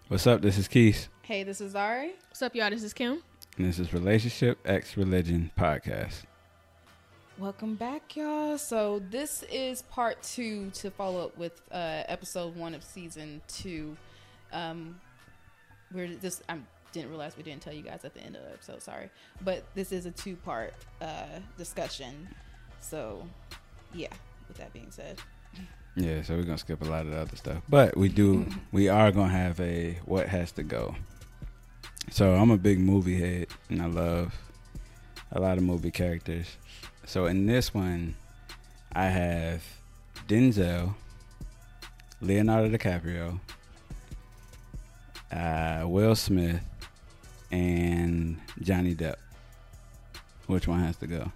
What's up? This is Keith. Hey, this is Ari. What's up, y'all? This is Kim. And this is Relationship X Religion Podcast. Welcome back, y'all. So this is part 2 to follow up with episode 1 of season 2. I didn't realize we didn't tell you guys at the end of the episode. Sorry, but this is a 2-part discussion. So, yeah. With that being said. Yeah, so we're gonna skip a lot of the other stuff, but we are gonna have a what has to go. So I'm a big movie head, and I love a lot of movie characters. So in this one, I have Denzel, Leonardo DiCaprio, Will Smith, and Johnny Depp. Which one has to go?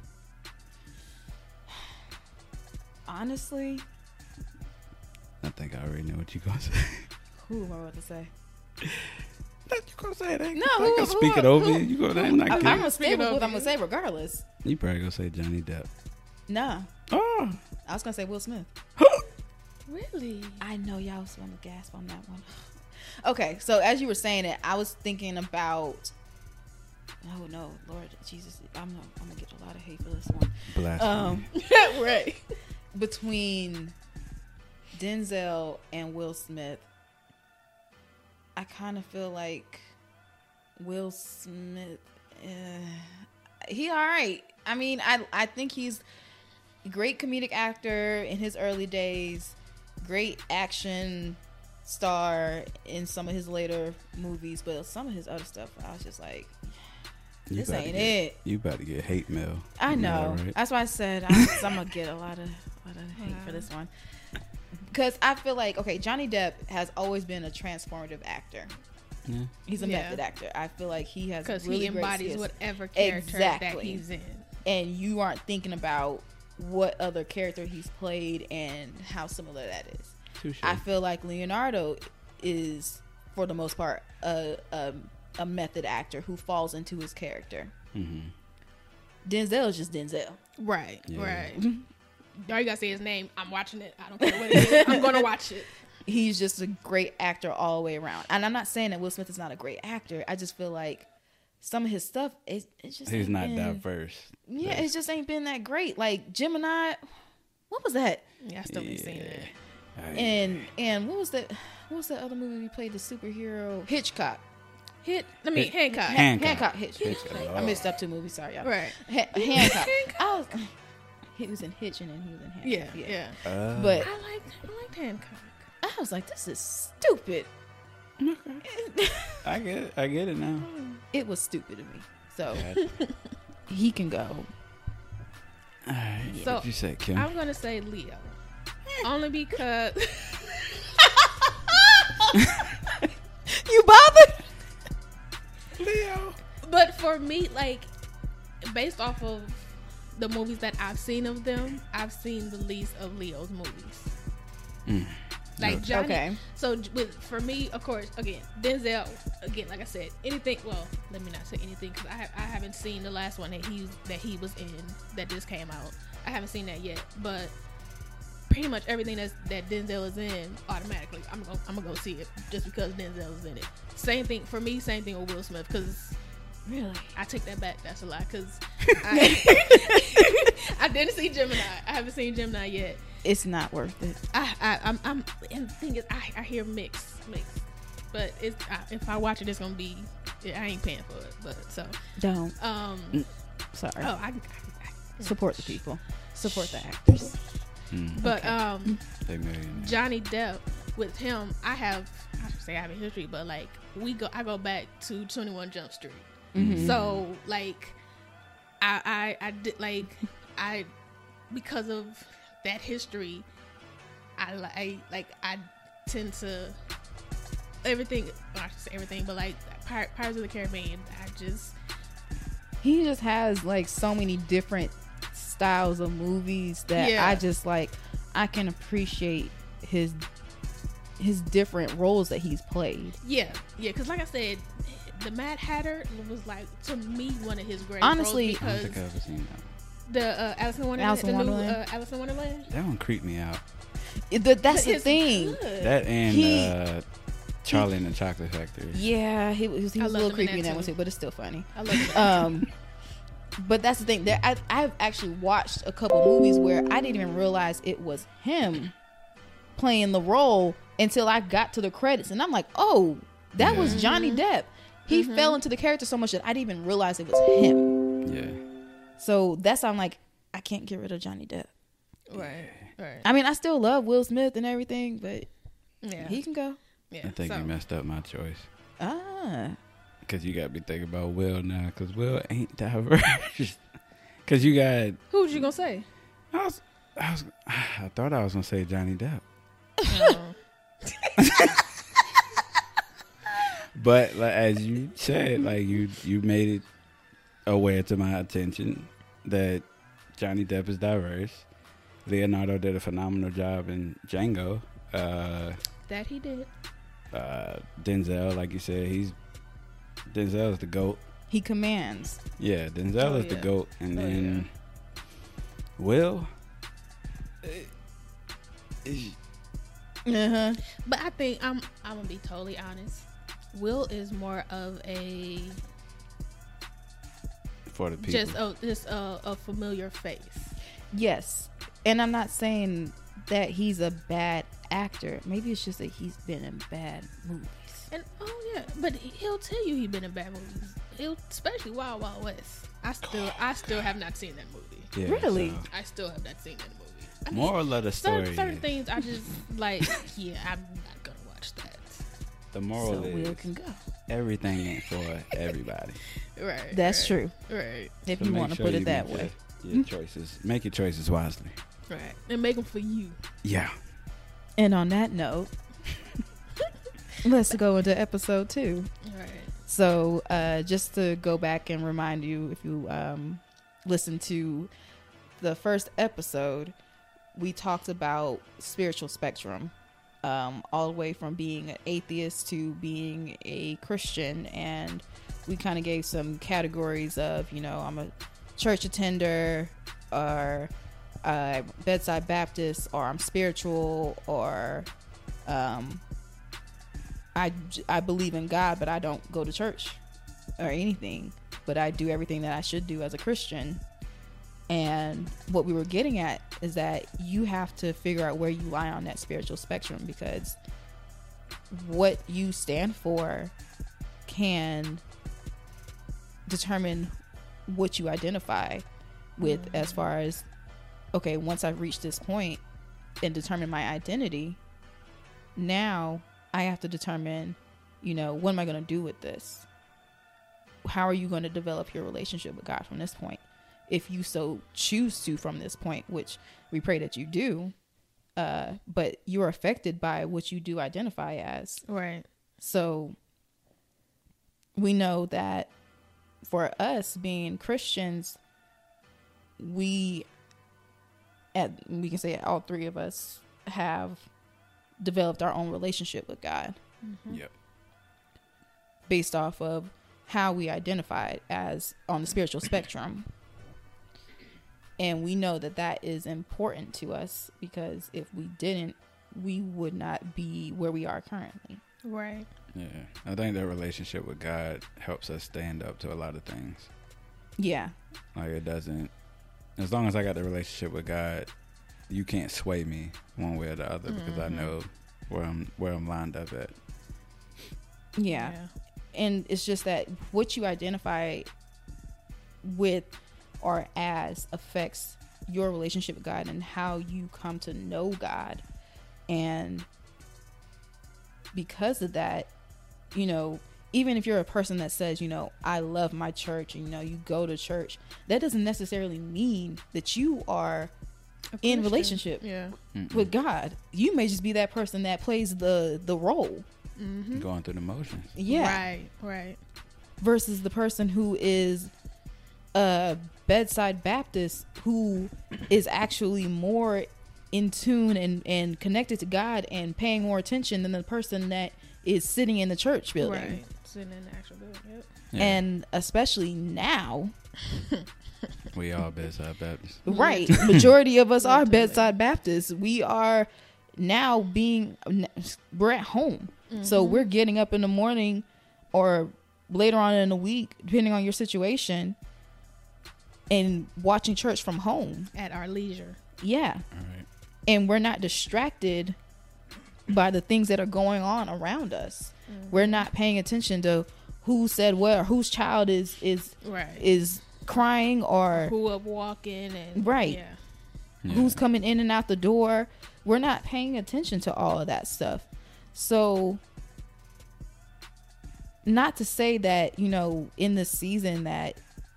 Honestly, I think I already know what you're gonna say. who am I about to say? You gonna say that? No, I can speak it over you. You go there. I'm gonna stay with what I'm gonna say regardless. You probably gonna say Johnny Depp. Nah, Oh, I was gonna say Will Smith. Really? I know y'all was want to gasp on that one. Okay, so as you were saying it, I was thinking about. Oh no, Lord Jesus! I'm gonna get a lot of hate for this one. blasphemy. Right. Between Denzel and Will Smith, I kind of feel like Will Smith. He all right. I mean, I think he's a great comedic actor in his early days. Great action star in some of his later movies, but some of his other stuff, I was just like, this ain't it. You about to get hate mail. I You know. that, right? That's why I said I'm gonna get a lot of hate for this one, because I feel like, okay, Johnny Depp has always been a transformative actor. Yeah. He's a method actor. I feel like he has Because really he embodies great skills. whatever character that Exactly. he's in. And you aren't thinking about what other character he's played and how similar that is. Touche. I feel like Leonardo is, for the most part, a method actor who falls into his character. Mm-hmm. Denzel is just Denzel. Right. Yeah. Right. All you gotta say his name. I'm watching it. I don't care what it is. I'm gonna watch it. He's just a great actor all the way around. And I'm not saying that Will Smith is not a great actor. I just feel like some of his stuff, it just He's ain't not been, diverse. Yeah, it just ain't been that great. Like Gemini, what was that? Yeah, I still ain't seen it. And what was that? What was that other movie we played? The superhero Hitchcock. Hancock. Hancock. Hitchcock. I missed up 2 movies. Sorry, y'all. Right. Hancock. He was in Hitch and then he was in Hancock. Yeah. But I liked Hancock. I was like, this is stupid. I get it now. It was stupid to me. So Gotcha. he can go. All right. So, What you say, Kim? I'm gonna say Leo. Only because You bothered? Leo. but for me, like, based off of the movies that I've seen of them, I've seen the least of Leo's movies. Like Johnny. Okay. So for me, of course, again, Denzel. Again, like I said, anything. Well, let me not say anything because I haven't seen the last one that he was in that just came out. I haven't seen that yet, but pretty much everything that Denzel is in, automatically, I'm gonna go see it just because Denzel is in it. Same thing for me. Same thing with Will Smith because. Really? I take that back. That's a lie because I didn't see Gemini. I haven't seen Gemini yet. It's not worth it. I'm and the thing is, I hear mixed, but it's if I watch it, it's gonna be. I ain't paying for it, but so Don't. Sorry. Oh, I Support the people. Support the actors. but They millionaires. Johnny Depp with him, I have a history, but like I go back to 21 Jump Street. Mm-hmm. So like I did I because of that history, I tend to everything. I should say everything, but like Pirates of the Caribbean, He just has like so many different styles of movies that Yeah. I just like. I can appreciate his different roles that he's played. yeah, because like I said, the Mad Hatter was like to me one of his greatest Honestly, roles I don't because think I've ever seen that. the Alice in Wonderland, the new Alice in Wonderland. That one creeped me out. That's the It's thing. good. That and Charlie and the Chocolate Factory. Yeah, he was I a loved little him in creepy in that that one too. too, but it's still funny. I love it. But that's the thing. I've actually watched a couple movies where I didn't even realize it was him playing the role until I got to the credits, and I'm like, oh, that was Johnny Depp. He fell into the character so much that I didn't even realize it was him. Yeah. So that's why I'm like, I can't get rid of Johnny Depp. Right. I mean, I still love Will Smith and everything, but Yeah. he can go. Yeah. I think you messed up my choice. Ah. Because you got me thinking about Will now. Because Will ain't diverse. Because you got... Who was you gonna say? I thought I was going to say Johnny Depp. But like, as you said, like you made it aware to my attention that Johnny Depp is diverse. Leonardo did a phenomenal job in Django. That he did. Denzel, like you said, Denzel is the GOAT. He commands. Yeah, Denzel is the GOAT. And then Will. But I think I'm gonna be totally honest. Will is more of a For the people. just a familiar face. Yes. And I'm not saying that he's a bad actor. Maybe it's just that he's been in bad movies. And but he'll tell you he's been in bad movies. Especially Wild Wild West. I still have not seen that movie. Yeah, Really? so I still have not seen that movie. I mean, moral of the story. certain things I just like. Yeah, I'm not gonna watch that. The moral So Will is can go. everything ain't for everybody. Right. That's true. Right. If So you make want to sure put you it that make way. Your choices. Make your choices wisely. Right. And make them for you. Yeah. And on that note, let's go into episode 2. Right. So just to go back and remind you, if you listen to the first episode, we talked about spiritual spectrum, all the way from being an atheist to being a Christian. And we kind of gave some categories of, I'm a church attender, or bedside Baptist, or I'm spiritual, or I believe in God, but I don't go to church or anything, but I do everything that I should do as a Christian. And what we were getting at is that you have to figure out where you lie on that spiritual spectrum, because what you stand for can determine what you identify with, as far as, okay, once I've reached this point and determined my identity, now I have to determine, what am I going to do with this? How are you going to develop your relationship with God from this point? If you so choose to from this point, which we pray that you do, but you're affected by what you do identify as. Right. So we know that for us being Christians, we can say all three of us have developed our own relationship with God. Mm-hmm. Yep. Based off of how we identify as on the spiritual spectrum. And we know that that is important to us, because if we didn't, we would not be where we are currently. Right. Yeah. I think that relationship with God helps us stand up to a lot of things. Yeah. Like, it doesn't, as long as I got the relationship with God, you can't sway me one way or the other, because I know where I'm lined up at. Yeah. And it's just that what you identify with or as affects your relationship with God and how you come to know God. And because of that, even if you're a person that says, I love my church, and you go to church, that doesn't necessarily mean that you are in relationship with God. You may just be that person that plays the role. Mm-hmm. Going through the motions. Yeah. Right. Versus the person who is a bedside Baptist, who is actually more in tune and connected to God and paying more attention than the person that is sitting in the church building. Right. Sitting in the actual building. Yep. Yeah. And especially now, We all bedside Baptists. right? Majority of us are Literally. bedside Baptists. We are now we're at home. So we're getting up in the morning or later on in the week, depending on your situation, and watching church from home at our leisure. Yeah. All right. And we're not distracted by the things that are going on around us. We're not paying attention to who said what or whose child is crying or who up walking and right. Yeah. Who's coming in and out the door. We're not paying attention to all of that stuff. So not to say that, you know, in this season that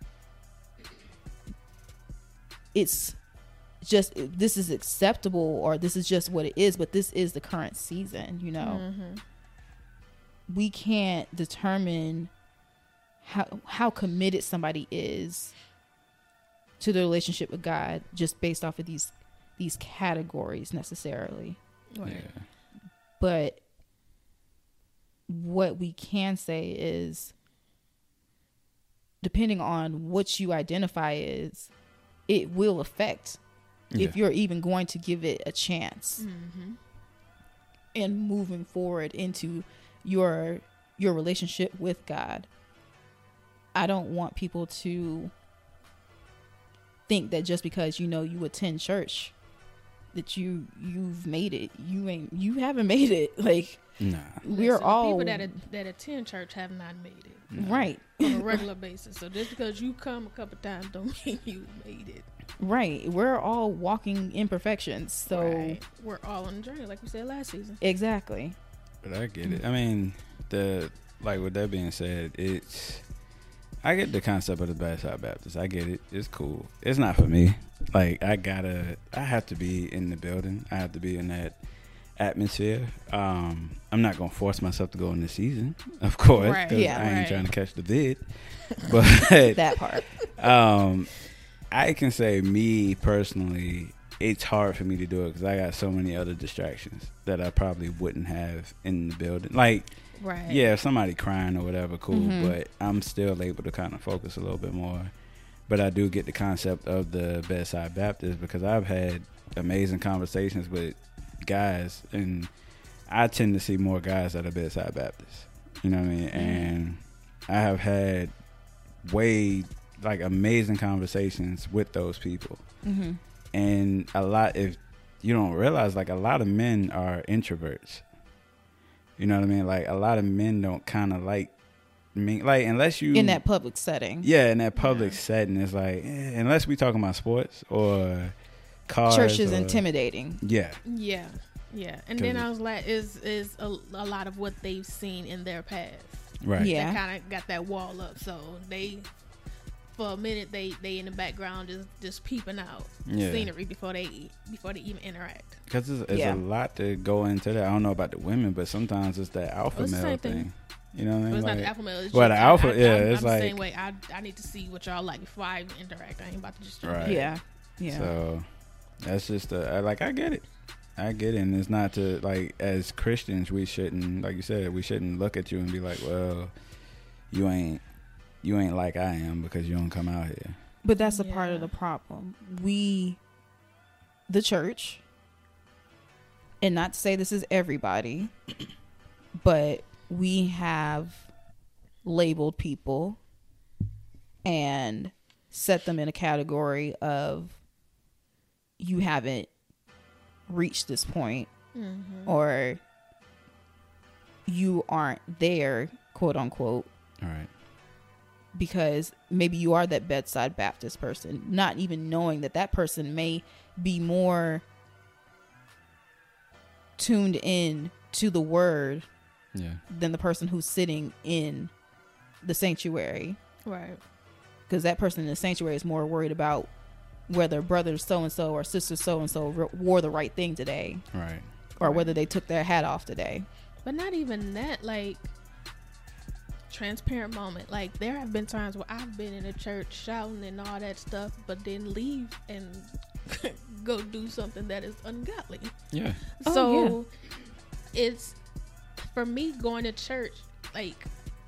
it's just this is acceptable or this is just what it is, but this is the current season, you know. We can't determine how committed somebody is to the relationship with God just based off of these categories necessarily. Right. Yeah. But what we can say is, depending on what you identify as, it will affect if you're even going to give it a chance and moving forward into your relationship with God. I don't want people to think that just because, you know, you attend church that you've made it. You haven't made it. Like, Nah. we're all people that attend church have not made it. Right. On a regular basis. So just because you come a couple times don't mean you made it. Right. We're all walking imperfections. So right. We're all on the journey, like we said last season. Exactly. But I get it. I mean, with that being said, I get the concept of the Bedside Baptist. I get it. It's cool. It's not for me. Like, I have to be in the building. I have to be in that atmosphere. I'm not gonna force myself to go in the season, of course, right. because Yeah, I ain't right. trying to catch the bid. But That part. I can say, me personally, it's hard for me to do it because I got so many other distractions that I probably wouldn't have in the building. Like, Right. yeah, if somebody crying or whatever, cool, but I'm still able to kind of focus a little bit more. But I do get the concept of the Bedside Baptist because I've had amazing conversations with guys, and I tend to see more guys that are Bedside Baptists. You know what I mean? And I have had amazing conversations with those people. And if you don't realize, like, a lot of men are introverts. You know what I mean? Like, a lot of men don't kind of like me, like, unless you In that public setting. Yeah, in that public setting, it's like, unless we talking about sports or cars. Church is or, intimidating. Yeah. Yeah. Yeah. And then I was like, is a lot of what they've seen in their past. Right. Yeah. They kind of got that wall up. So they, for a minute, they in the background just peeping out scenery before they even interact. Because it's a lot to go into that. I don't know about the women, but sometimes it's that alpha male thing. You know what I mean? But it's like, not the alpha male. It's well, just, the alpha, I'm it's the like same way. I need to see what y'all like before I even interact. I ain't about to just jump Right. in. Yeah. Yeah. So that's just I get it. And it's not to, like, as Christians, we shouldn't, like you said, we shouldn't look at you and be like, well, you ain't like I am because you don't come out here. But that's a part of the problem. We, the church, and not to say this is everybody, but we have labeled people and set them in a category of, you haven't reached this point, or you aren't there, quote unquote. All right. Because maybe you are that Bedside Baptist person, not even knowing that person may be more tuned in to the word than the person who's sitting in the sanctuary. Right. Because that person in the sanctuary is more worried about whether brother so-and-so or sister so-and-so wore the right thing today. Right. Or whether they took their hat off today. But not even that, like, transparent moment. Like, there have been times where I've been in a church shouting and all that stuff, but then leave and go do something that is ungodly. Yeah. So it's, for me, going to church, like,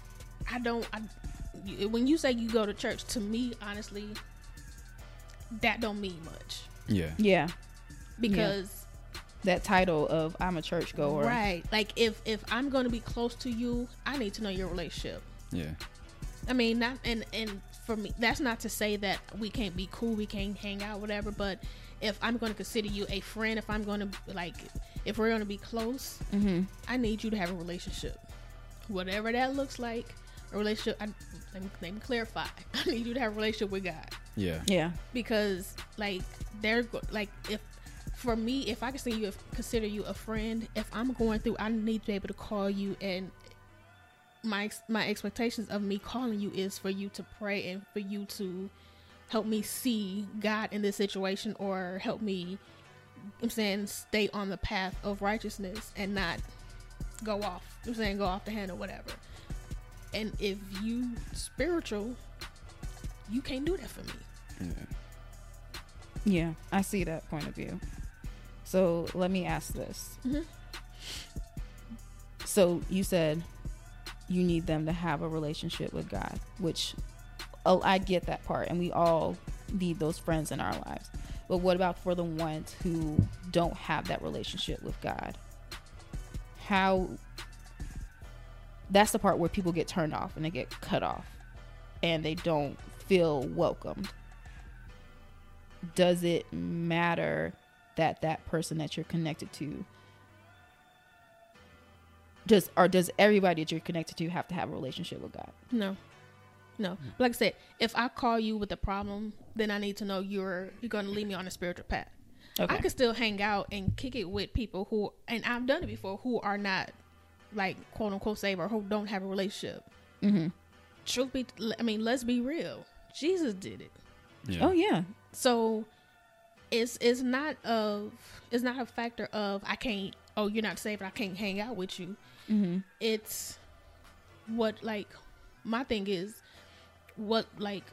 when you say you go to church, to me, honestly, that don't mean much. Yeah. Yeah. Because that title of I'm a churchgoer. Right. Like if I'm going to be close to you, I need to know your relationship. Yeah. I mean, not and for me, that's not to say that we can't be cool, we can't hang out, whatever. But if I'm going to consider you a friend, if I'm going to if we're going to be close, I need you to have a relationship, whatever that looks like. A relationship. Let me clarify. I need you to have a relationship with God. Yeah. Yeah. Because if for me, if I consider you a friend, if I'm going through, I need to be able to call you, and my expectations of me calling you is for you to pray and for you to help me see God in this situation, or help me, I'm saying, stay on the path of righteousness and not go off, I'm saying, go off the handle, whatever. And if you spiritual, you can't do that for me. Yeah, I see that point of view. So let me ask this. So you said you need them to have a relationship with God, which I get that part, and we all need those friends in our lives. But what about for the ones who don't have that relationship with God? That's the part where people get turned off and they get cut off and they don't feel welcomed. Does it matter that person that you're connected to, does everybody that you're connected to have to have a relationship with God? No. Like I said, if I call you with a problem, then I need to know you're going to lead me on a spiritual path. Okay. I can still hang out and kick it with people who, and I've done it before, who are not like quote unquote saved or who don't have a relationship. Truth be, I mean, let's be real. Jesus did it. Yeah. Oh yeah. So it's not a factor of I can't. Oh, you're not saved. I can't hang out with you. It's what, like, my thing is what's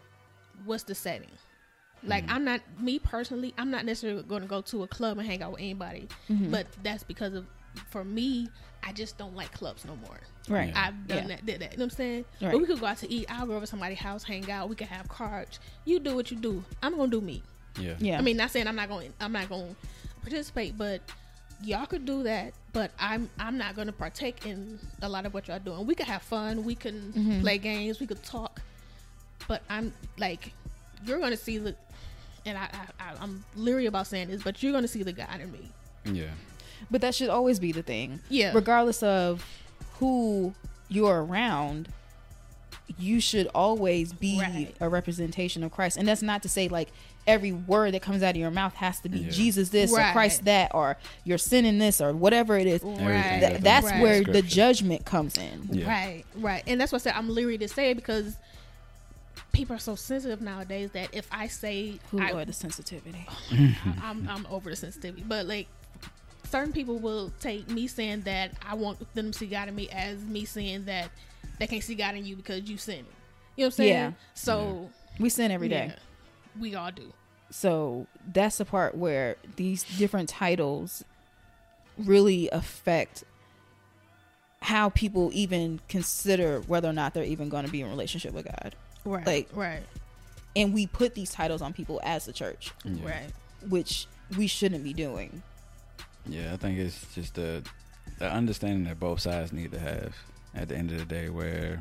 the setting. Like, I'm not, me personally, I'm not necessarily going to go to a club and hang out with anybody, but that's because of, for me, I just don't like clubs no more. Right. I've did that. You know what I'm saying? Right. But we could go out to eat. I'll go over to somebody's house, hang out. We can have cards. You do what you do. I'm going to do me. Yeah. I mean, not saying I'm not going to participate, but y'all could do that. But I'm not going to partake in a lot of what y'all doing. We could have fun. We can play games. We could talk. But I'm like, you're going to see the, and I'm leery about saying this, but you're going to see the God in me. Yeah. But that should always be the thing. Yeah. Regardless of who you're around, you should always be a representation of Christ. And that's not to say like every word that comes out of your mouth has to be Jesus this or Christ that, or you're sinning this or whatever it is. That's where the judgment comes in. Yeah. Right. And that's what I said, I'm leery to say it, because people are so sensitive nowadays that if I say or the sensitivity. I'm over the sensitivity. But like, certain people will take me saying that I want them to see God in me as me saying that they can't see God in you because you sin. You know what I'm saying? Yeah. So we sin every day. We all do. So that's the part where these different titles really affect how people even consider whether or not they're even going to be in a relationship with God. Right. And we put these titles on people as the church. Yeah. Right. Which we shouldn't be doing. Yeah, I think it's just the understanding that both sides need to have at the end of the day, where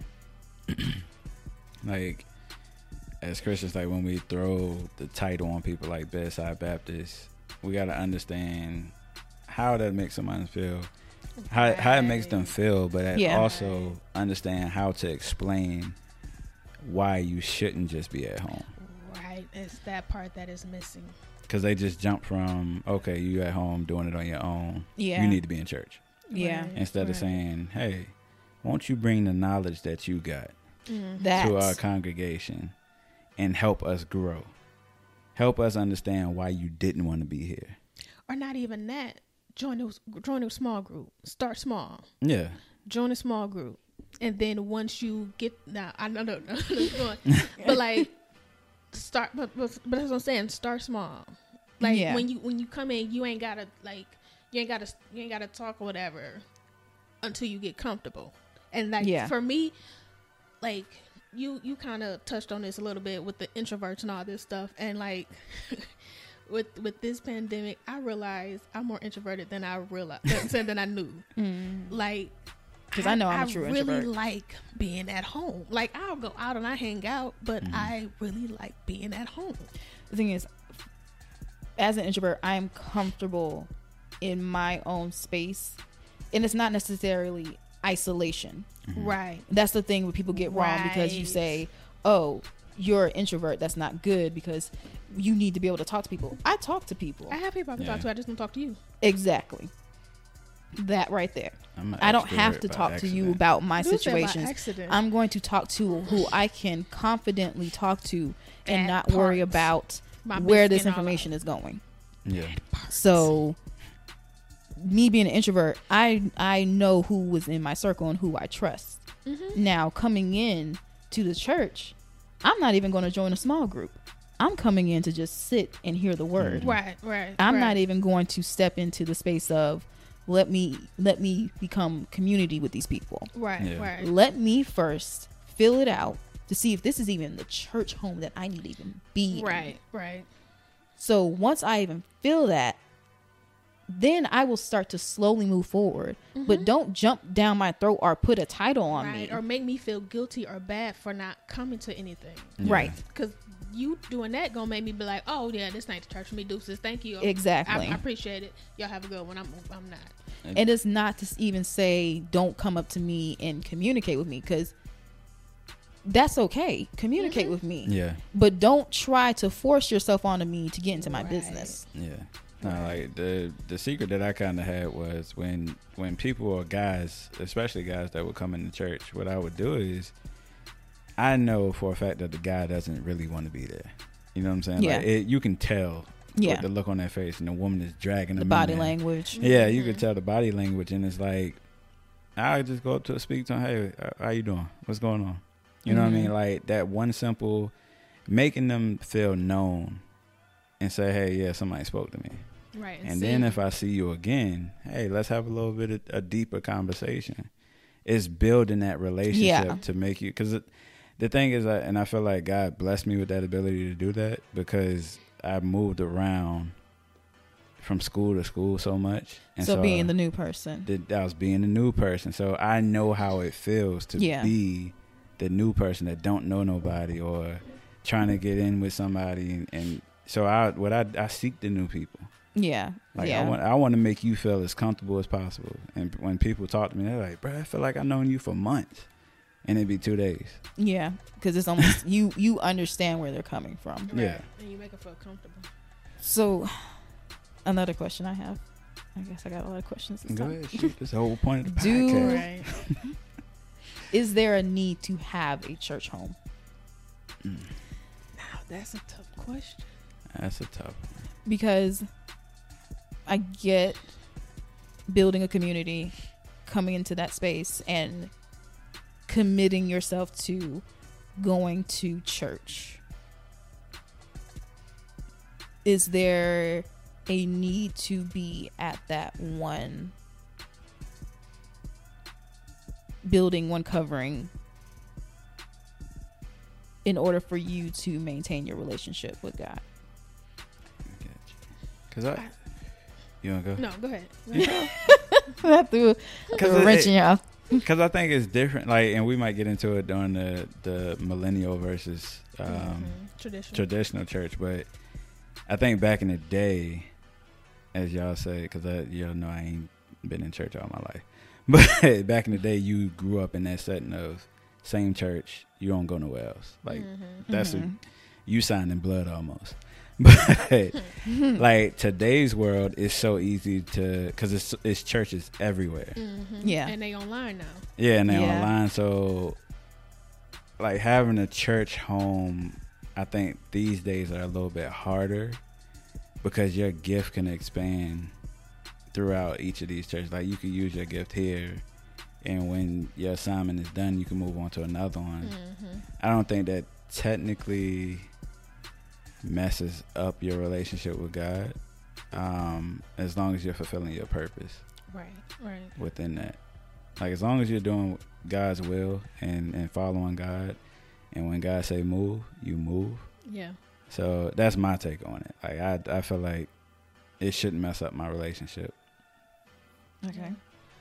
like as Christians, like when we throw the title on people like Bedside Baptist, we got to understand how that makes someone feel, how it makes them feel, but also understand how to explain why you shouldn't just be at home. Right. It's that part that is missing. Because they just jump from, okay, you at home doing it on your own. Yeah. You need to be in church. Yeah. Instead of saying, hey, won't you bring the knowledge that you got to our congregation and help us grow? Help us understand why you didn't want to be here. Or not even that. Join a small group. Start small. Yeah. Join a small group. And then once you get, now I don't know, but like, start, but that's what I'm saying. Start small. Like when you come in, you ain't gotta talk or whatever until you get comfortable. And like for me, like you kind of touched on this a little bit with the introverts and all this stuff. And like with this pandemic, I realized I'm more introverted than I realized than I knew. Like, because I know I'm a true really introvert. like being at home. Like, I'll go out and I hang out, but I really like being at home. The thing is, as an introvert, I am comfortable in my own space, and it's not necessarily isolation. Right. That's the thing where people get wrong, because you say, oh, you're an introvert. That's not good, because you need to be able to talk to people. I talk to people. I have people I can talk to. I just don't talk to you. Exactly. That right there. I don't have to talk to you about my situations. I'm going to talk to who I can confidently talk to and not worry about where this information is going. Yeah. So me being an introvert, I know who was in my circle and who I trust. Now, coming in to the church, I'm not even going to join a small group. I'm coming in to just sit and hear the word. Right. I'm not even going to step into the space of let me become community with these people. Right. Let me first fill it out to see if this is even the church home that I need to even be in. Right. So once I even feel that, then I will start to slowly move forward. But don't jump down my throat or put a title on me. Or make me feel guilty or bad for not coming to anything. Yeah. Right. Because you doing that gonna make me be like, oh yeah, this ain't the church for me, deuces. Thank you. Exactly. I appreciate it. Y'all have a good one. I'm not. And it's not to even say don't come up to me and communicate with me, because that's okay. Communicate with me. Yeah. But don't try to force yourself onto me to get into my business. Yeah. No, like the secret that I kind of had was when people or guys, especially guys that would come into church, what I would do is I know for a fact that the guy doesn't really want to be there. You know what I'm saying? Yeah. Like you can tell Yeah. the look on their face, and the woman is dragging The them body in there. language. Yeah, you can tell the body language, and it's like I just go up to speak to him. Hey, how you doing? What's going on? You know what I mean? Like that one simple, making them feel known, and say, hey, yeah, somebody spoke to me. Right. And then if I see you again, hey, let's have a little bit of a deeper conversation. It's building that relationship to make you, because the thing is, and I feel like God blessed me with that ability to do that, because I moved around from school to school so much. And so being the new person. I was being the new person. So I know how it feels to be the new person that don't know nobody or trying to get in with somebody. And so I seek the new people. Yeah. Like I want to make you feel as comfortable as possible. And when people talk to me, they're like, bro, I feel like I've known you for months. And it'd be 2 days. Yeah. Because it's almost, you understand where they're coming from. Right. Yeah. And you make them feel comfortable. So another question I have. I guess I got a lot of questions. Go ahead, shoot. That's the whole point of the podcast. Right. Is there a need to have a church home? Now, that's a tough question. That's a tough one. Because I get building a community, coming into that space and committing yourself to going to church. Is there a need to be at that one building, one covering, in order for you to maintain your relationship with God? Because you want to go? No, go ahead. That threw a wrench in y'all. Because I think it's different, and we might get into it during the millennial versus traditional church, but I think back in the day, as y'all say, because y'all know I ain't been in church all my life, but back in the day, you grew up in that setting of same church, you don't go nowhere else. Like that's you signed in blood almost. But like today's world is so easy to, because it's churches everywhere. Yeah, and they online now. Yeah, and they online. So like having a church home, I think these days are a little bit harder because your gift can expand throughout each of these churches. Like you can use your gift here, and when your assignment is done, you can move on to another one. I don't think that technically messes up your relationship with God, as long as you're fulfilling your purpose. Right. Within that, like as long as you're doing God's will and following God, and when God say move, you move. Yeah. So that's my take on it. Like I feel like it shouldn't mess up my relationship. Okay.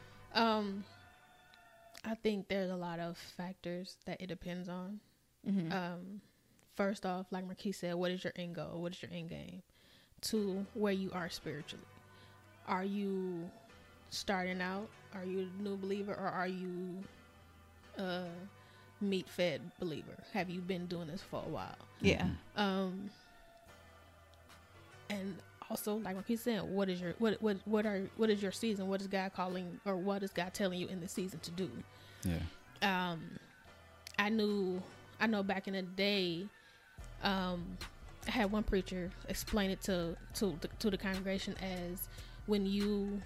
I think there's a lot of factors that it depends on. Mm-hmm. First off, like Marquise said, what is your end goal? What is your end game? 2, where you are spiritually. Are you starting out? Are you a new believer, or are you a meat-fed believer? Have you been doing this for a while? Yeah. And also, like Marquise said, what is your season? What is God calling, or what is God telling you in this season to do? Yeah. I know back in the day, I had one preacher explain it to the congregation as when you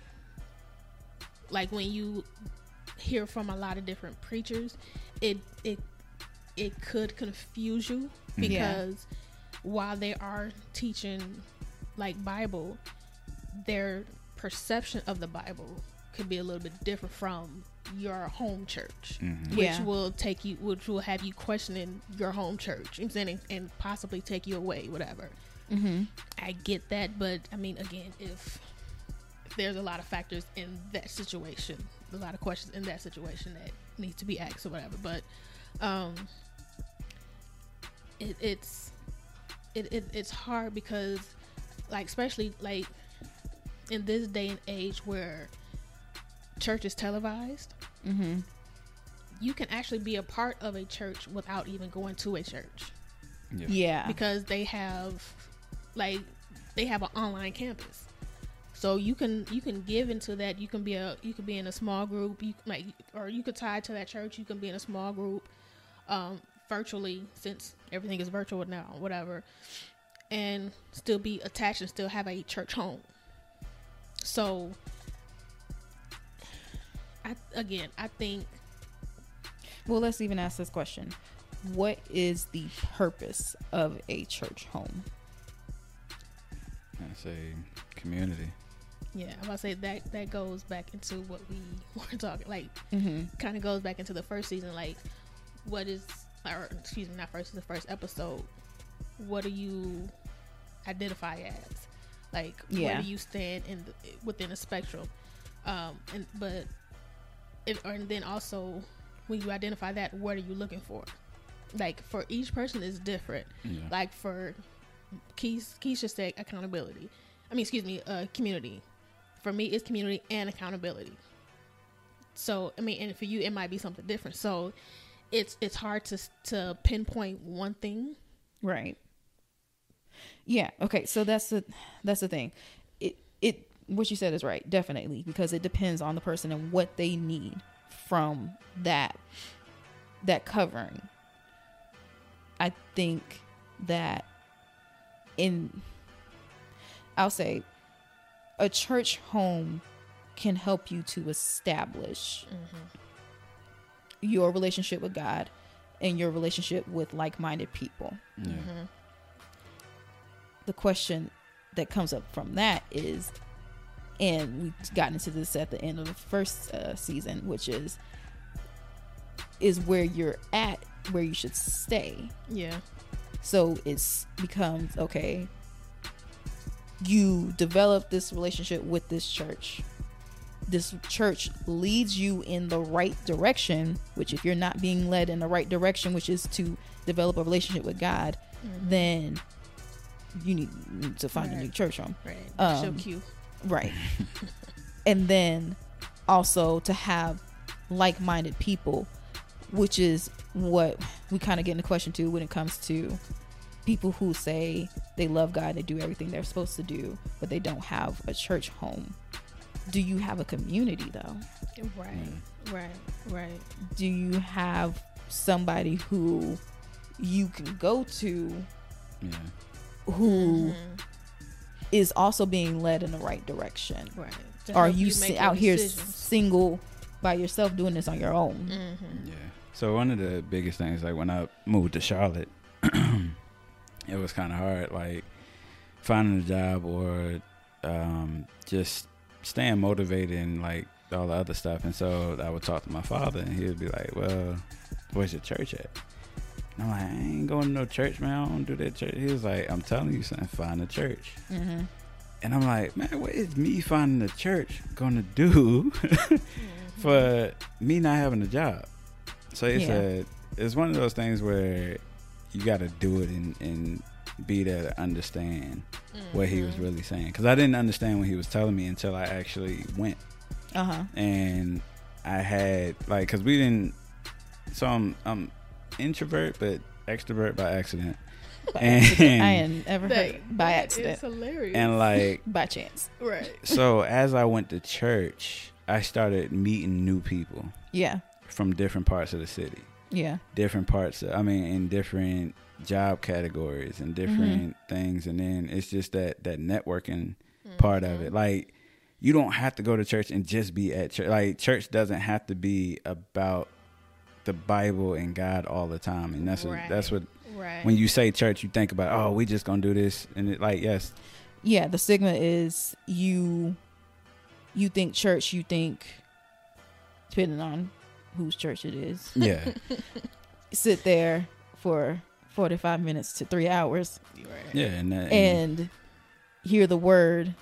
hear from a lot of different preachers, it could confuse you, because while they are teaching like Bible, their perception of the Bible could be a little bit different from your home church, which will have you questioning your home church, you know what I'm saying, and possibly take you away, whatever. I get that, but I mean, again, if there's a lot of factors in that situation, a lot of questions in that situation that need to be asked or whatever, but it's hard because, like, especially like in this day and age where church is televised, you can actually be a part of a church without even going to a church. Yeah. Because they have an online campus, so you can give into that. You can be in a small group. Or you could tie to that church. You can be in a small group, virtually, since everything is virtual now, whatever, and still be attached and still have a church home. So, I think. Well, let's even ask this question: what is the purpose of a church home? I say community. Yeah, I'm about to say that goes back into what we were talking. Like, kind of goes back into the first season. Like, what is, or excuse me, not first, the first episode. What do you identify as? Like, where do you stand within a spectrum? And then also, when you identify that, what are you looking for? Like, for each person is different. Yeah. Like, for Keisha said accountability. Community. For me, it's community and accountability. So, I mean, and for you, it might be something different. So, it's hard to pinpoint one thing. Right. Yeah. Okay. So that's the thing. It what you said is right, definitely, because it depends on the person and what they need from that covering. I think that I'll say a church home can help you to establish your relationship with God and your relationship with like-minded people. Yeah. The question that comes up from that is, and we got into this at the end of the first season, which is where you're at, where you should stay. Yeah. So becomes, okay, you develop this relationship with this church. This church leads you in the right direction, which if you're not being led in the right direction, which is to develop a relationship with God, then you need to find a new church home. Right. Show Q. Right. And then also to have like-minded people, which is what we kind of get into question too when it comes to people who say they love God, they do everything they're supposed to do, but they don't have a church home. Do you have a community though? Right. Do you have somebody who you can go to who is also being led in the right direction? Right. Are you out here single by yourself doing this on your own? Yeah. So one of the biggest things, like when I moved to Charlotte, it was kind of hard, like finding a job or just staying motivated and like all the other stuff. And so I would talk to my father and he would be like, well, where's your church at? And I'm like, I ain't going to no church, man. I don't do that church. He was like, I'm telling you something, find a church. Mm-hmm. And I'm like, man, what is me finding a church going to do for me not having a job? So he said, it's one of those things where you got to do it and be there to understand what he was really saying. Because I didn't understand what he was telling me until I actually went. And I had, like, because we didn't, so I'm introvert, but extrovert by accident. And I ain't ever heard by accident. It's hilarious. And like by chance. Right. So as I went to church, I started meeting new people. Yeah. From different parts of the city. Yeah. Different parts in different job categories and different things. And then it's just that networking part of it. Like, you don't have to go to church and just be at church. Like, church doesn't have to be about the Bible and God all the time. And that's what when you say church, you think about, oh, we just gonna do this. And it, like, yes. Yeah, the stigma is you think church, you think, depending on whose church it is. Yeah. Sit there for 45 minutes to 3 hours. Right. Yeah. And hear the word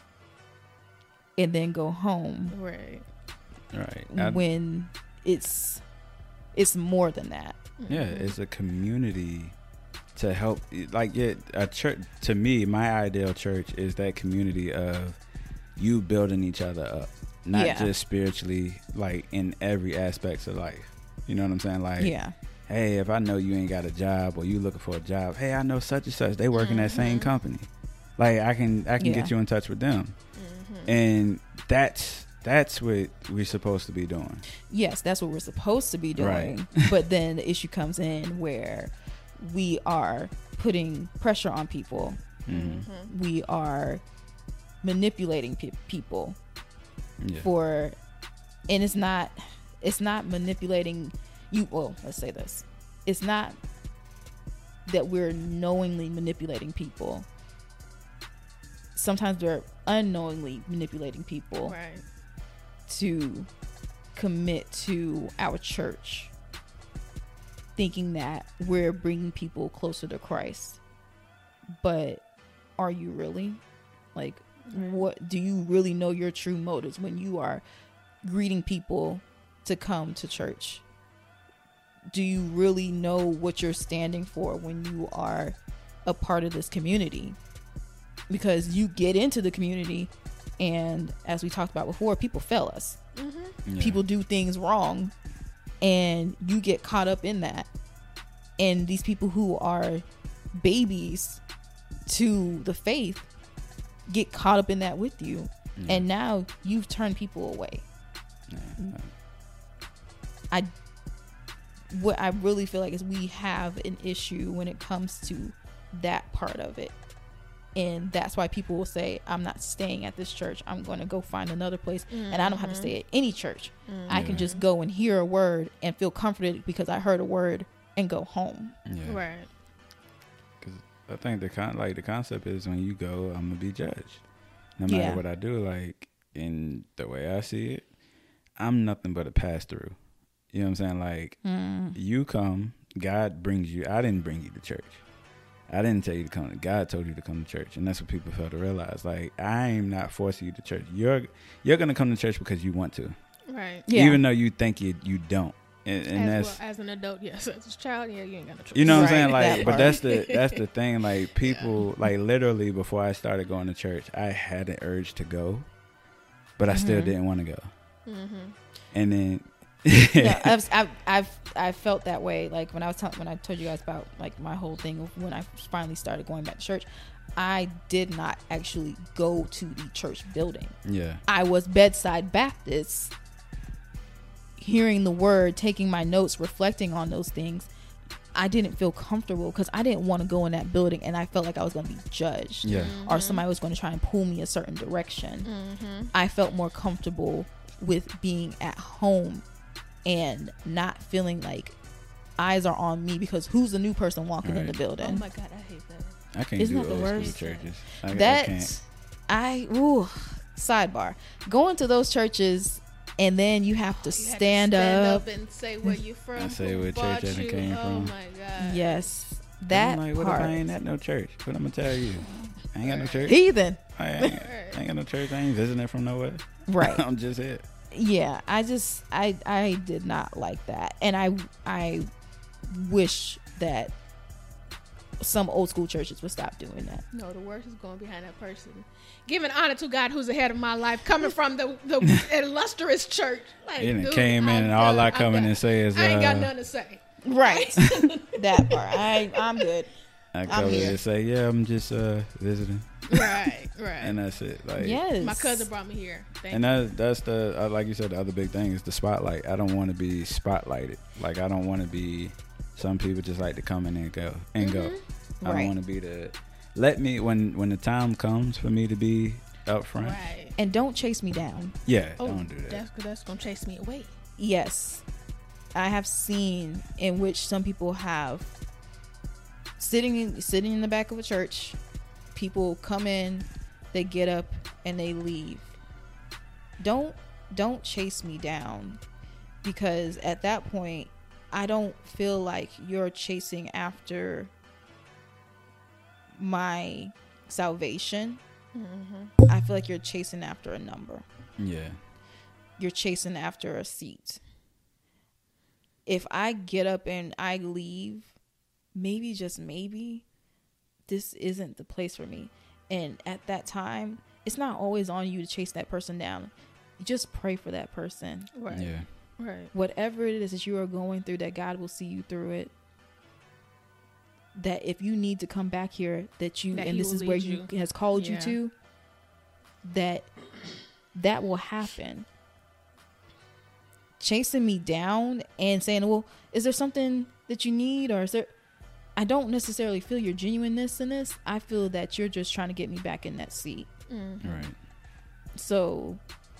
and then go home. Right. Right. When it's more than that. Yeah, it's a community to help. Like, yeah, a church, to me, my ideal church is that community of you building each other up. Not just spiritually, like in every aspect of life. You know what I'm saying? Like, hey, if I know you ain't got a job or you looking for a job, hey, I know such and such. They work in that same company. Like, I can get you in touch with them. And that's what we're supposed to be doing. Yes, that's what we're supposed to be doing. Right. But then the issue comes in where we are putting pressure on people. We are manipulating people for, and it's not manipulating you. Well, let's say this. It's not that we're knowingly manipulating people. Sometimes we're unknowingly manipulating people to commit to our church, thinking that we're bringing people closer to Christ. But are you really? Like, what do you really know your true motives when you are greeting people to come to church? Do you really know what you're standing for when you are a part of this community? Because you get into the community, and as we talked about before, people fail us. People do things wrong, and you get caught up in that. And these people who are babies to the faith get caught up in that with you. And now you've turned people away. What I really feel like is we have an issue when it comes to that part of it. And that's why people will say, I'm not staying at this church. I'm going to go find another place. And I don't have to stay at any church. I can just go and hear a word and feel comforted because I heard a word and go home. Right. Because I think the concept is when you go, I'm going to be judged. No matter what I do, like, in the way I see it, I'm nothing but a pass-through. You know what I'm saying? Like, you come, God brings you. I didn't bring you to church. I didn't tell you to come. God told you to come to church, and that's what people fail to realize. Like, I am not forcing you to church. You're gonna come to church because you want to, right? Yeah. Even though you think you don't. And that's, as an adult, yes. As a child, you ain't got no choice. You know what I'm saying? Like, but that's the thing. Like, people, like, literally before I started going to church, I had an urge to go, but I still didn't want to go. And then. I've felt that way. Like when I told you guys about like my whole thing of when I finally started going back to church, I did not actually go to the church building. Yeah, I was bedside Baptist, hearing the word, taking my notes, reflecting on those things. I didn't feel comfortable because I didn't want to go in that building, and I felt like I was going to be judged, or somebody was going to try and pull me a certain direction. I felt more comfortable with being at home and not feeling like eyes are on me because who's the new person walking in the building. Oh my God, I hate that. I can't Isn't do that the old worst? school churches. Sidebar. Going to those churches, and then you have to You had to stand up. and say where you from. I say who what bought church I you. came Oh from. my god. Yes, that I'm like, what part. if I ain't at no church? What I'm gonna tell you? I ain't got no church. Heathen. I ain't got no church. I ain't visiting from nowhere. Right. I'm just here. Yeah, I did not like that, and I wish that some old school churches would stop doing that. No, the worst is going behind that person. Giving honor to God who's ahead of my life, coming from the illustrious church. Like, You done dude, came in and all I come in done. and say is, I ain't got nothing to say. Right. That part. I'm good. I come in here. and say, yeah, I'm just visiting, Right. and that's it. Like, Yes. My cousin brought me here. Thank and you. that's the like you said, the other big thing is the spotlight. I don't want to be spotlighted. Like, I don't want to be. Some people just like to come in and go and go. I Right. don't want to be the. Let me when the time comes for me to be up front. Right. And don't chase me down. Yeah, Oh, don't do that. That's gonna chase me away. Yes. I have seen in which some people have sitting in the back of a church. People come in, they get up and they leave. Don't chase me down, because at that point I don't feel like you're chasing after my salvation. I feel like you're chasing after a number. Yeah, You're chasing after a seat. If I get up and I leave, maybe, just maybe, this isn't the place for me. And at that time, it's not always on you to chase that person down. You just pray for that person. Right. yeah, Right. Whatever it is that you are going through, that God will see you through it. That if you need to come back here, that That and he this will is where lead you you. has called you Yeah. to, that will happen. Chasing me down and saying, well, is there something that you need, or is there, I don't necessarily feel your genuineness in this. I feel that you're just trying to get me back in that seat. right. So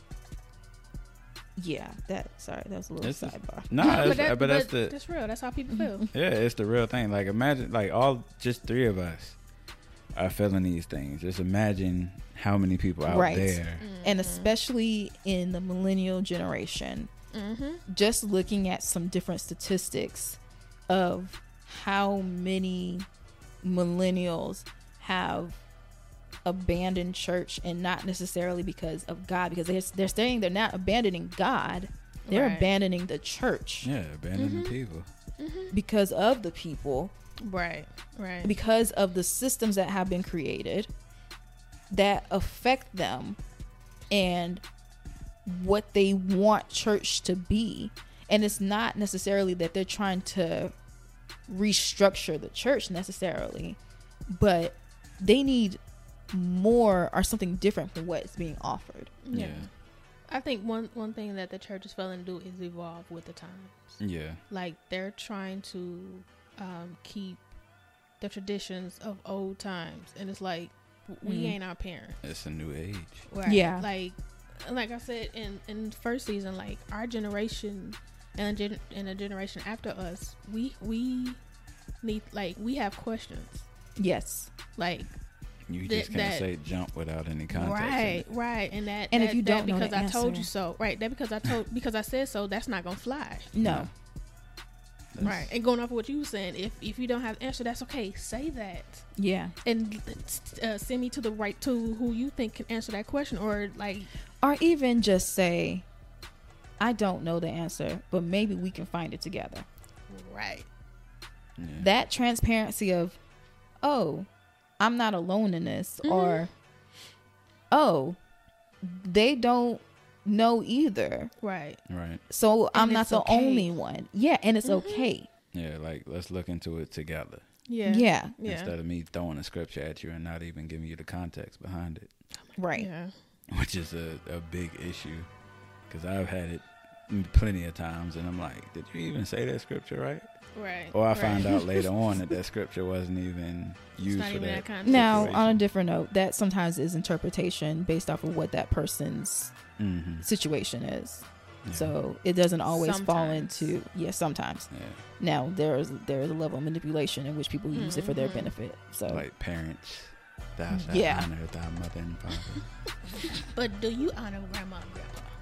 yeah, that was a little This is- sidebar. Nah, but that's the that's real. That's how people feel. yeah, it's the real thing. Like, imagine, like, just three of us are feeling these things. Just imagine how many people out Right. there. And especially in the millennial generation, just looking at some different statistics of how many millennials have abandoned church, and not necessarily because of God, because they're saying they're not abandoning God, they're Right. abandoning the church Yeah, abandoning people. because of the people, Right. Right. because of the systems that have been created that affect them and what they want church to be. And it's not necessarily that they're trying to restructure the church necessarily, but they need more or something different from what's being offered. Yeah. Yeah. I think one thing that the church is failing to do is evolve with the times. Yeah. Like, they're trying to keep the traditions of old times, and it's like we ain't our parents. It's a new age. Right. Yeah. Like I said in the first season, like, our generation and the generation after us, we need, like, we have questions. Yes. Like, You That- just can't that- say jump without any context. in right, it. right, and that And that, if you that don't know because the I told answer. you so, right? That because I said so, that's not gonna fly. No. That's- Right. And going off of what you were saying, if you don't have the answer, that's okay. Say that. Yeah. And send me to who you think can answer that question, or like, Or even just say, I don't know the answer, but maybe we can find it together. right, Yeah. That transparency of, oh, I'm not alone in this, or, oh, they don't know either, right, Right. so I'm And not it's the okay. only one. Yeah, and it's okay. Yeah. Like, let's look into it together yeah, Yeah. yeah, instead of me throwing a scripture at you and not even giving you the context behind it, Right. yeah, which is a big issue, because I've had it plenty of times, and I'm like, did you even say that scripture right? right. Or I right. find out later on that scripture wasn't even It's used not for even that. that context. Now, situation. on a different note, that sometimes is interpretation based off of what that person's Mm-hmm. situation is. Yeah. So it doesn't always fall Sometimes. into, sometimes. Yeah. Now there's a level of manipulation in which people use it for their Mhm. benefit. So Like parents, thou shalt Yeah. honor thy mother and father. But do you honor grandma and grandpa?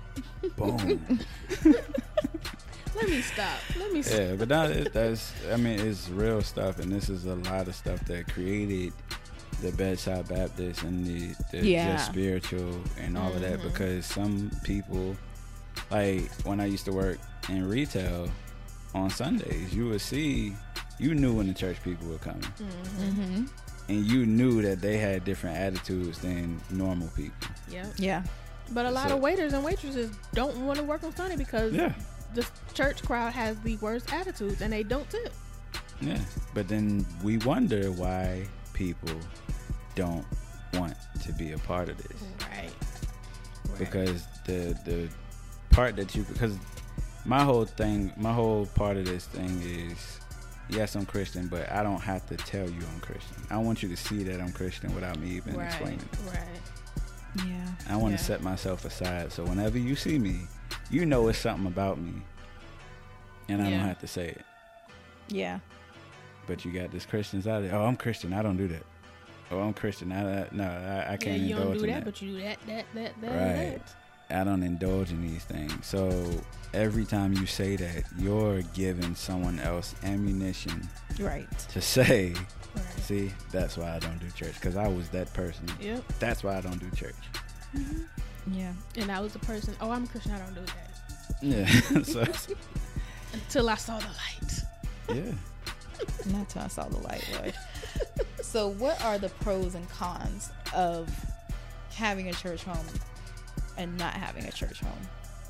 Boom. Let me stop. Yeah, but that's I mean, it's real stuff, and this is a lot of stuff that created the Bedside Baptist and the just spiritual and all of that, because some people, like when I used to work in retail on Sundays, you knew when the church people were coming. Mm-hmm. And you knew that they had different attitudes than normal people. Yeah. But a lot of waiters and waitresses don't want to work on Sunday because the church crowd has the worst attitudes and they don't tip. Yeah. But then we wonder why people don't want to be a part of this. Right. Because the part that because my whole part of this thing is, yes, I'm Christian, but I don't have to tell you I'm Christian. I want you to see that I'm Christian without me even explaining it. Right. Yeah. I want to set myself aside, so whenever you see me, you know it's something about me, and I don't have to say it. Yeah. But you got this Christians out there. Oh, I'm Christian. I don't do that. Oh, I'm Christian. I can't indulge in that. You don't do that, but you do that. Right. I don't indulge in these things. So every time you say that, you're giving someone else ammunition, to say, see, that's why I don't do church, because I was that person. Yep. That's why I don't do church. Mm-hmm. Yeah. And I was the person. Oh, I'm a Christian. I don't do that. Yeah. So, until I saw the light. Yeah. Not till I saw the light, Lord. So, what are the pros and cons of having a church home and not having a church home?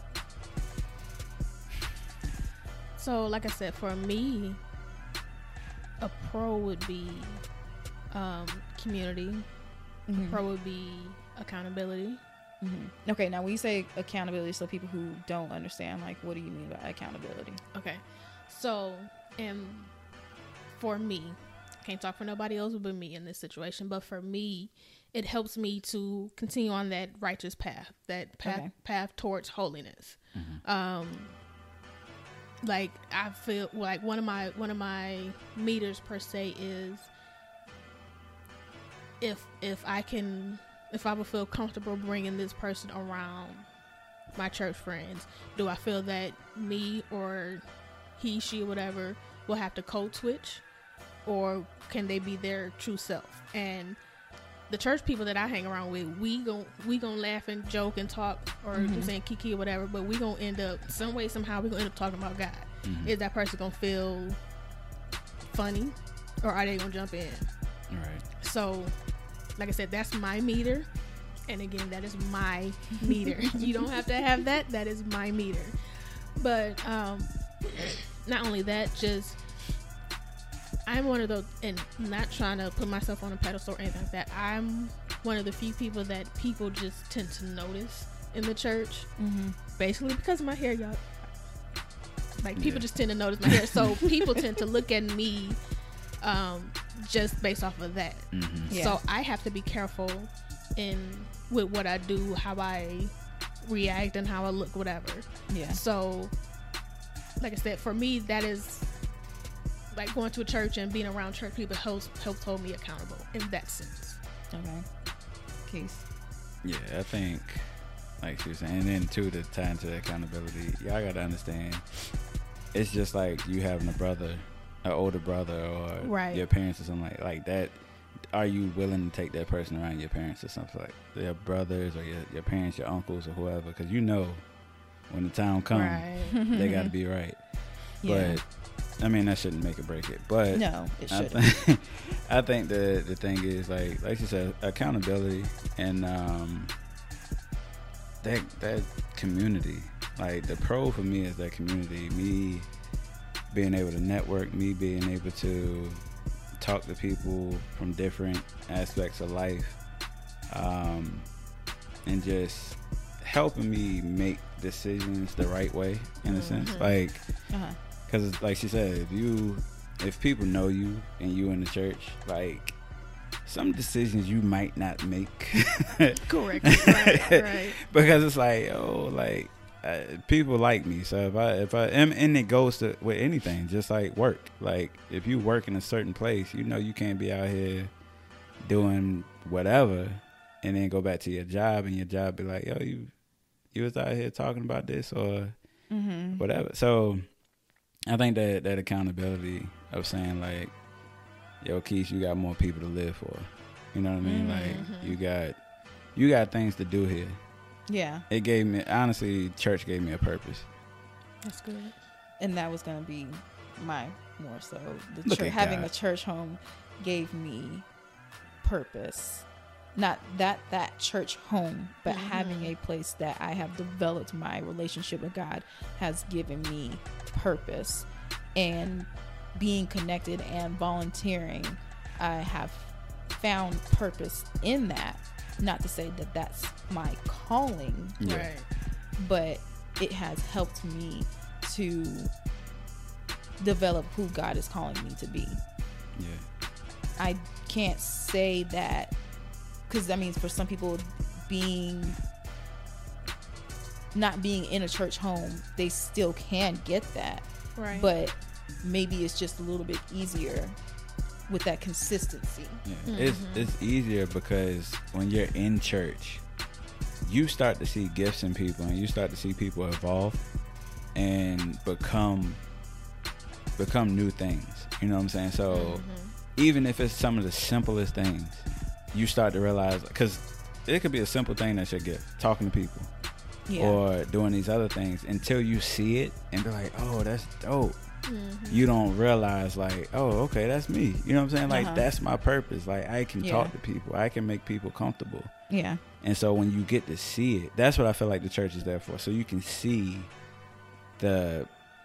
So, like I said, for me, a pro would be community. Mm-hmm. A pro would be accountability. Mm-hmm. Okay, now when you say accountability, so people who don't understand, like, what do you mean by accountability? Okay, so, for me, can't talk for nobody else but me in this situation, but for me, it helps me to continue on that righteous path, path towards holiness. Mm-hmm. Like, I feel like one of my meters per se is if I would feel comfortable bringing this person around my church friends, do I feel that me or he, she, whatever will have to code switch, or can they be their true self? And the church people that I hang around with, we gon' laugh and joke and talk, or mm-hmm. saying kiki or whatever, but we gonna end up some way somehow we gonna end up talking about God. Mm-hmm. Is that person gonna feel funny, or are they gonna jump in? All right. So, like I said, that's my meter, and again, that is my meter. You don't have to have that. That is my meter. But not only that, just I'm one of those, and not trying to put myself on a pedestal or anything like that. I'm one of the few people that people just tend to notice in the church, mm-hmm. basically because of my hair, y'all. Like, people just tend to notice my hair, so people tend to look at me just based off of that. Mm-hmm. Yeah. So I have to be careful with what I do, how I react, and how I look, whatever. Yeah. So, like I said, for me, that is like going to a church and being around church people helps hold me accountable in that sense. Okay. Keith. Yeah, I think, like she was saying, and then too, to tie into the accountability, y'all gotta understand, it's just like you having an older brother, or your parents or something like that. Are you willing to take that person around your parents or something, like their brothers or your parents, your uncles or whoever? Because you know when the time comes, they got to be right. Yeah. But I mean, that shouldn't make or break it. But no, it shouldn't. I think the thing is, like you said, accountability and that community. Like, the pro for me is that community. Me being able to network, me being able to talk to people from different aspects of life, and just helping me make decisions the right way, in a sense. Like, because like she said, if people know you and you in the church, like, some decisions you might not make. Correct. Right. Because it's like, people like me, so if I am, and it goes with anything, just like work. Like, if you work in a certain place, you know you can't be out here doing whatever and then go back to your job and your job be like, yo, you was out here talking about this or Mm-hmm. whatever. So I think that accountability of saying like, yo, Keith, you got more people to live for. You know what I mean? Mm-hmm. Like you got things to do here. Yeah. It gave me, honestly, church gave me a purpose. That's good. And that was going to be my more so. Look at Having God. a church home gave me purpose. Not that church home, but Mhm. having a place that I have developed my relationship with God has given me purpose. And being connected and volunteering, I have found purpose in that. Not to say that that's my calling, Yeah. Right. but it has helped me to develop who God is calling me to be. Yeah. I can't say that, because that means for some people not being in a church home, they still can get that, Right. but maybe it's just a little bit easier with that consistency. Yeah. It's easier because when you're in church, you start to see gifts in people and you start to see people evolve and become new things. You know what I'm saying? So even if it's some of the simplest things, you start to realize, because it could be a simple thing that's your gift, talking to people Yeah. or doing these other things, until you see it and be like, oh, that's dope. You don't realize like, oh, okay, that's me. You know what I'm saying? Like, that's my purpose. Like, I can Yeah. talk to people. I can make people comfortable. Yeah. And so when you get to see it, that's what I feel like the church is there for. So you can see the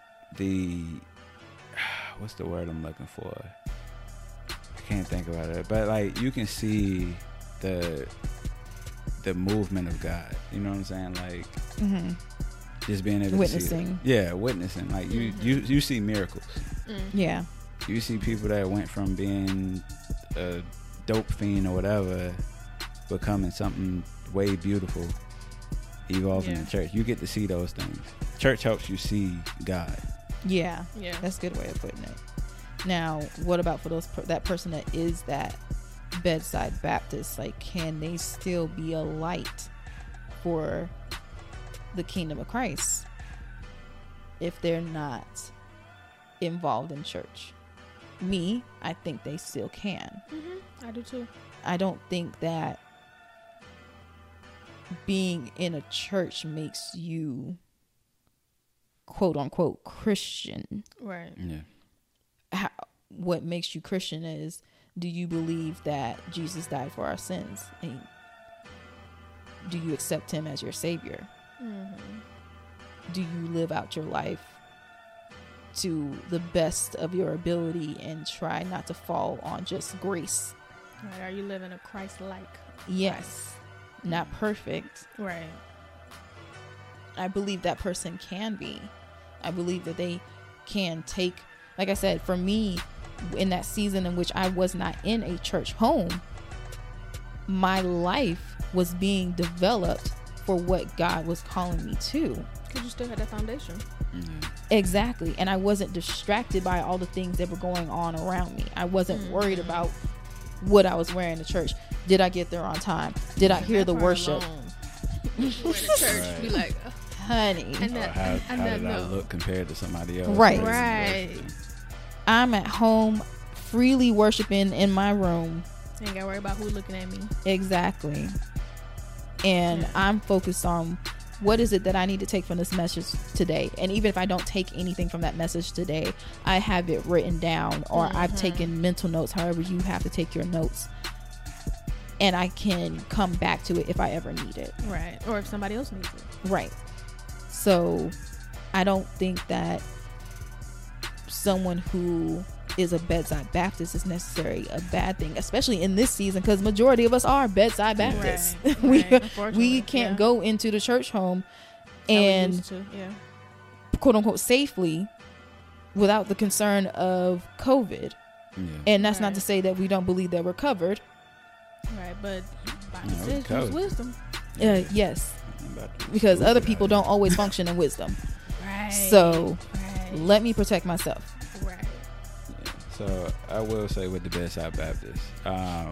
what's the word I'm looking for? I can't think about it. But like, you can see the movement of God. You know what I'm saying? Like, Mm-hmm. just being able to Witnessing. see it. Yeah, witnessing. Like you see miracles. Yeah. You see people that went from being a dope fiend or whatever, becoming something way beautiful, evolving in church. You get to see those things. Church helps you see God. Yeah. Yeah. That's a good way of putting it. Now, what about for that person that is that bedside Baptist? Like, can they still be a light for the kingdom of Christ if they're not involved in church? Me, I think they still can. I do too. I don't think that being in a church makes you quote unquote Christian. Right. Yeah. What makes you Christian is, do you believe that Jesus died for our sins? And do you accept him as your savior? Do you live out your life to the best of your ability and try not to fall on just grace? Right. Are you living a Christ-like? Yes. Not perfect. Right. I believe that person can be. I believe that they can take, like I said, for me, in that season in which I was not in a church home, my life was being developed for what God was calling me to. Because you still had that foundation. Exactly. And I wasn't distracted by all the things that were going on around me. I wasn't worried about what I was wearing to church. Did I get there on time? Did I hear the worship? We're in the church. Be like, Honey, Or how I did I know. look compared to somebody else? Right. Right. I'm at home freely worshiping in my room. Ain't gotta worry about who looking at me. Exactly. And I'm focused on what is it that I need to take from this message today. And even if I don't take anything from that message today, I have it written down, or I've taken mental notes, however you have to take your notes. And I can come back to it if I ever need it. Right. Or if somebody else needs it. Right. So I don't think that someone who is a bedside Baptist is necessarily a bad thing, especially in this season, because majority of us are bedside Baptists. Right, we right, unfortunately, we can't yeah. go into the church home How we and used to, yeah. quote unquote safely without the concern of COVID. Yeah. And that's not Right. to say that we don't believe that we're covered. Right, but Bible No, we says use covered. wisdom. Yes, I'm about to be because stupid other out people here. don't always function in wisdom. Right. So right. let me protect myself. Right. Yeah. So I will say with the Bedside Baptist,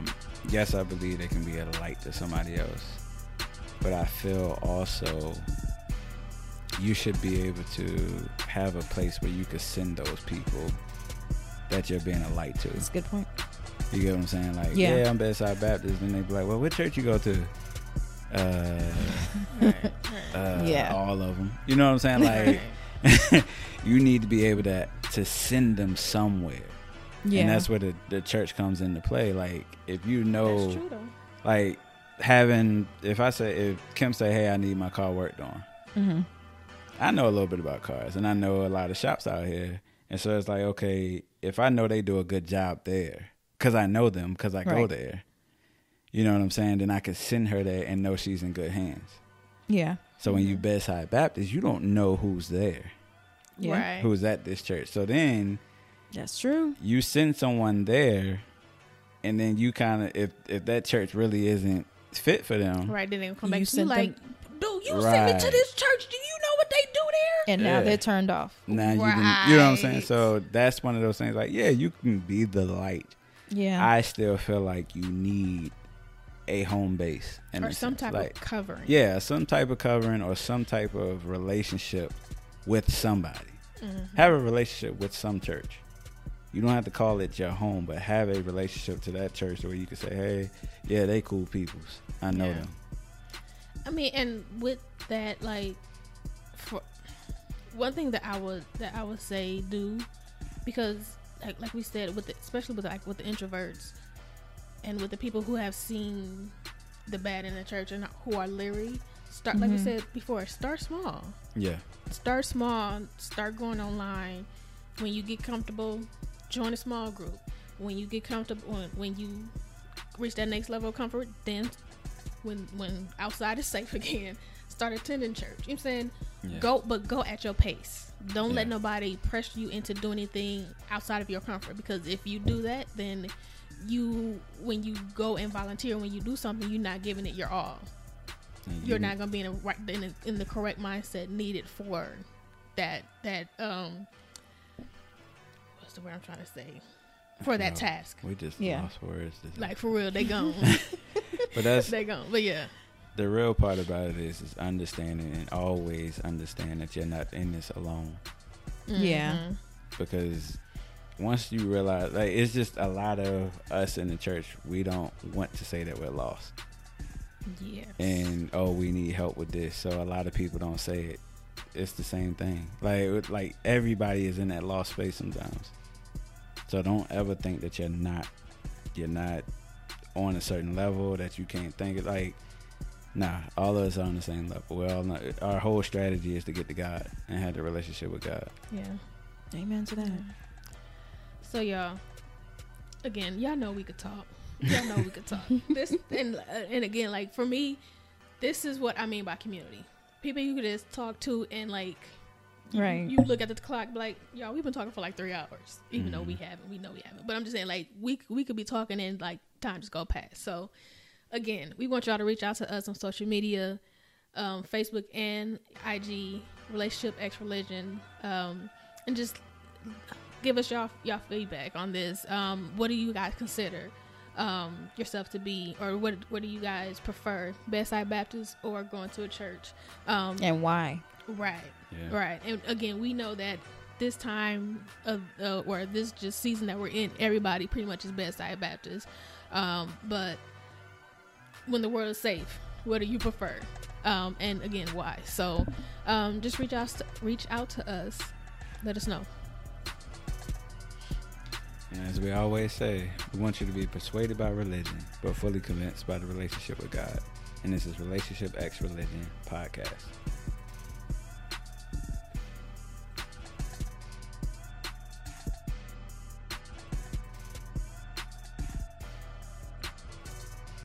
yes, I believe they can be a light to somebody else, but I feel also you should be able to have a place where you could send those people that you're being a light to. That's a good point. You get what I'm saying? Like, Yeah. yeah, I'm Bedside Baptist, and they be like, well, what church you go to? Yeah. All of them. You know what I'm saying? Like, you need to be able to send them somewhere. Yeah. And that's where the church comes into play. Like, if you know, That's true though. like, if Kim say, hey, I need my car worked on, Mm-hmm. I know a little bit about cars, and I know a lot of shops out here. And so it's like, okay, if I know they do a good job there, because I know them, because I go Right. there, you know what I'm saying? Then I could send her there and know she's in good hands. Yeah. So when you Bedside Baptist, you don't know who's there, Yeah. Right. who's at this church. So then That's true. you send someone there, and then you kind of, if that church really isn't fit for them, Right. Then they come back You to you sent like, dude, you sent me Right. to this church. Do you know what they do there? And now Yeah. they're turned off. now you can, you know what I'm saying? Right. So that's one of those things. Like, yeah, you can be the light. Yeah. I still feel like you need a home base in Or a some sense. type like, of covering. yeah, some type of covering or some type of relationship with somebody. Mm-hmm. Have a relationship with some church. You don't have to call it your home, but have a relationship to that church where you can say, hey, yeah, they cool peoples. I know Yeah. them. I mean, and with that, like, for one thing that I would say do, because like we said, especially with the introverts and with the people who have seen the bad in the church and who are leery, start like we Mhm. said before, start small. Yeah. Start small. Start going online. When you get comfortable, join a small group. When you get comfortable, when you reach that next level of comfort, then when outside is safe again, start attending church. You know what I'm saying? Yeah. Go at your pace. Don't let Yeah. nobody pressure you into doing anything outside of your comfort, because if you do that, then when you go and volunteer, when you do something, you're not giving it your all. And You're not going to be in the correct mindset needed for that what's the word I'm trying to say, for that No, task. We just Yeah. lost words. Like, for real, they gone. But that's They gone. But yeah. the real part about it is understanding, and always understand that you're not in this alone. Yeah. Mhm. Because once you realize, like, it's just a lot of us in the church, we don't want to say that we're lost. Yes. And we need help with this, so a lot of people don't say it. It's the same thing. Like everybody is in that lost space sometimes. So don't ever think that you're not on a certain level, that you can't think it. Like, nah, all of us are on the same level. Well, our whole strategy is to get to God and have the relationship with God. Yeah. Amen to that. So y'all, again, y'all know we could talk. Y'all know we could talk. This and again, like, for me, this is what I mean by community. People you could just talk to, and like, Right. you look at the clock, be like, y'all, we've been talking for like 3 hours, even though we know we haven't. But I'm just saying, like, we could be talking and like time just go past. So again, we want y'all to reach out to us on social media, Facebook and IG, Relationship X Religion, and just give us y'all feedback on this. What do you guys consider yourself to be, or what do you guys prefer, Bedside Baptist or going to a church? And why? Right. Yeah. Right. And again, we know that this time of or this just season that we're in, everybody pretty much is Bedside Baptist. But when the world is safe, what do you prefer? And again, why? So just reach out to us. Let us know. And as we always say, we want you to be persuaded by religion, but fully convinced by the relationship with God. And this is Relationship X Religion Podcast.